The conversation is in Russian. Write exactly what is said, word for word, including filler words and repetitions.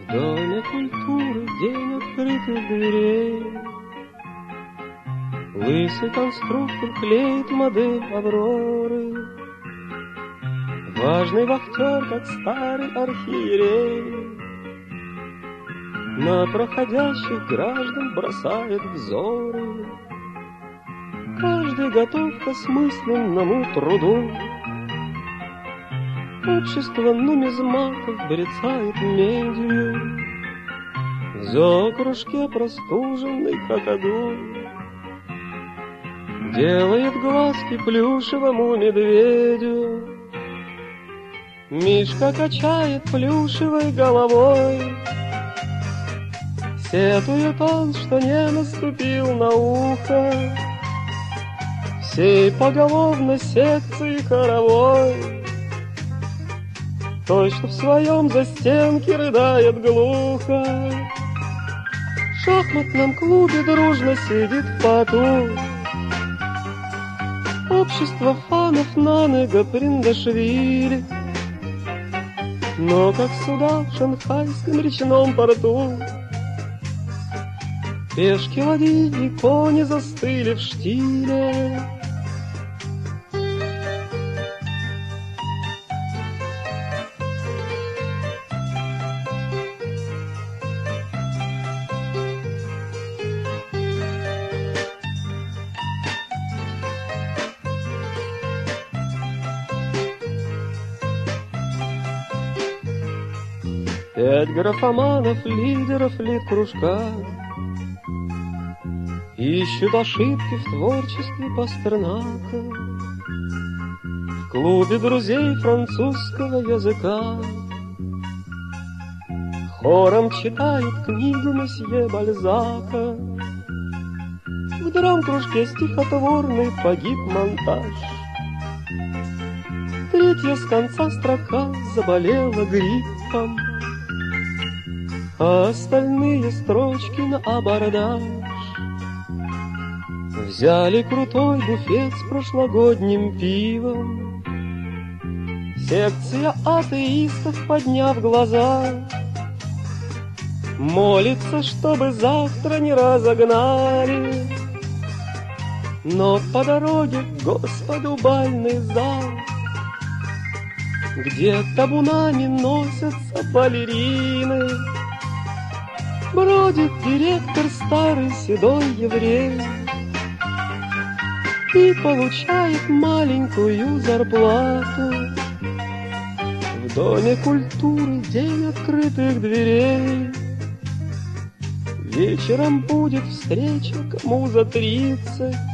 В доме культуры день открытых дверей. Лысый конструктор клеит модель Авроры. Важный вахтер, как старый архиерей, на проходящих граждан бросает взоры. Каждый готов к осмысленному труду. Общество нумизматов брецает медью. В зоокружке простуженный какаду делает глазки плюшевому медведю. Мишка качает плюшевой головой, сетует он, что не наступил на ухо всей поголовно секции хоровой. Той, что в своем застенке рыдает глухо, в шахматном клубе дружно сидит в поту. Общество фанов Нанега Приндашвили, но как суда в шанхайском речном порту. Пешки, ладьи и кони застыли в штиле. Пять графоманов, лидеров лит-кружка, ищут ошибки в творчестве Пастернака. В клубе друзей французского языка хором читают книгу месье Бальзака. В драм-кружке стихотворный погиб монтаж. Третья с конца строка заболела гриппом, а остальные строчки на абордаж. Взяли крутой буфет с прошлогодним пивом. Секция атеистов, подняв глаза, молится, чтобы завтра не разогнали. Но по дороге к Господу бальный зал, где табунами носятся балерины, бродит директор, старый седой еврей, и получает маленькую зарплату. В доме культуры день открытых дверей. Вечером будет встреча, кому за тридцать,